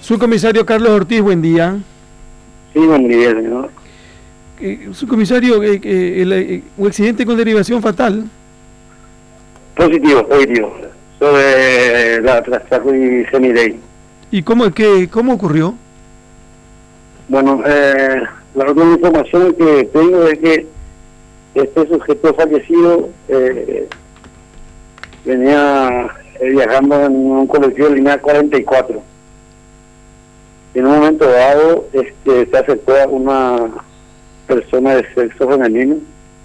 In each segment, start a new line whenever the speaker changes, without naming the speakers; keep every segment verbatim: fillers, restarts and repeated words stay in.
Subcomisario Carlos Ortiz, buen día.
Sí, buen día, señor.
Eh, subcomisario, eh, eh, el, eh, un accidente con derivación fatal.
Positivo, positivo. Sobre la Trastaco y Semidey.
¿Y cómo, qué, cómo ocurrió?
Bueno, eh, la última información que tengo es que este sujeto fallecido eh, venía eh, viajando en un colectivo de línea cuarenta y cuatro. En un momento dado este, se acercó a una persona de sexo femenino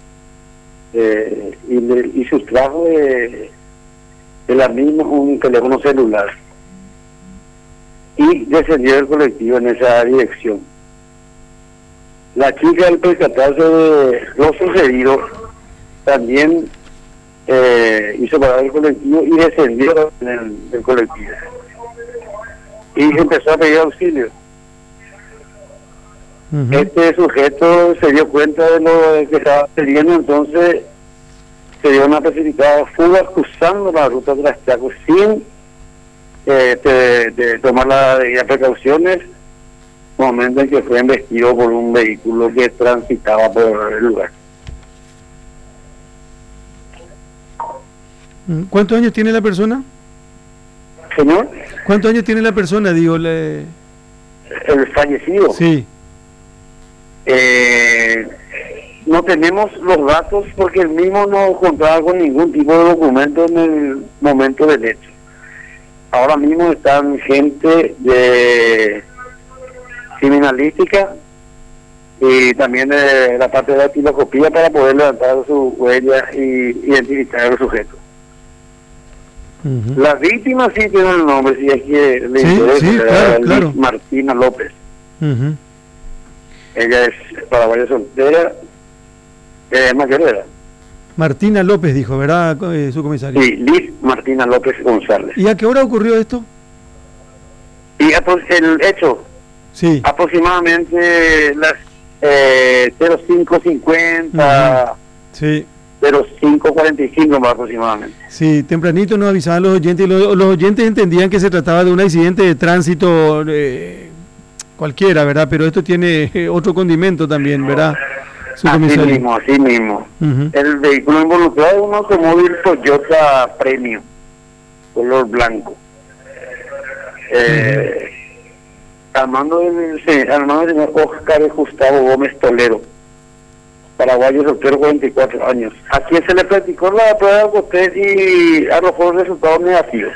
eh, y, le, y sustrajo de, de la misma un teléfono celular y descendió del colectivo en esa dirección. La chica, al percatarse de lo sucedido, también eh, hizo parar el colectivo y descendió del, del colectivo y empezó a pedir auxilio. Uh-huh. Este sujeto se dio cuenta de lo que estaba sucediendo, entonces se dio una precipitada fuga cruzando la ruta de las Chacos sin eh, de, de tomar las debidas precauciones, momento en que fue embestido por un vehículo que transitaba por el lugar.
¿Cuántos años tiene la persona?
Señor.
¿Cuántos años tiene la persona, digo? Le...
El fallecido.
Sí.
Eh, no tenemos los datos porque el mismo no contaba con ningún tipo de documento en el momento del hecho. Ahora mismo están gente de criminalística y también de la parte de la tiloscopía para poder levantar sus huellas y identificar al sujeto. Uh-huh. La víctima sí tiene el nombre, si es que le
sí,
interesa,
sí, claro, claro.
Martina López.
Uh-huh.
Ella es paraguaya soltera, es mayor de edad.
Martina López dijo, ¿verdad, eh, su comisario?
Sí, Liz Martina López González.
¿Y a qué hora ocurrió esto?
Y el hecho,
sí,
aproximadamente las eh, cero cinco cincuenta, uh-huh.
sí,
cero cinco cuarenta y cinco más aproximadamente.
Sí, tempranito nos avisaban los oyentes, y los, los oyentes entendían que se trataba de un accidente de tránsito eh, cualquiera, ¿verdad? Pero esto tiene eh, otro condimento también, ¿verdad?
Así mismo, así mismo. Uh-huh. El vehículo involucrado es un automóvil Toyota Premium, color blanco. Eh, uh-huh. Armando del señor Oscar Gustavo Gómez Tolero, paraguayo soltero, cuarenta y cuatro años, a quien se le practicó la prueba de alcohol y arrojó resultados negativos.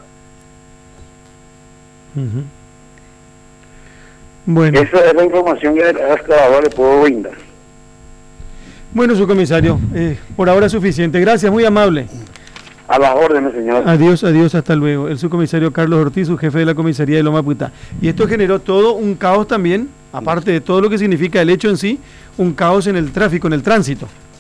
Uh-huh. Bueno.
Esa es la información que hasta ahora le puedo brindar.
Bueno, su comisario, eh, por ahora es suficiente. Gracias, muy amable.
A las órdenes, señor.
Adiós, adiós, hasta luego. El subcomisario Carlos Ortiz, su jefe de la comisaría de Loma Putá. Y esto generó todo un caos también, aparte de todo lo que significa el hecho en sí, un caos en el tráfico, en el tránsito.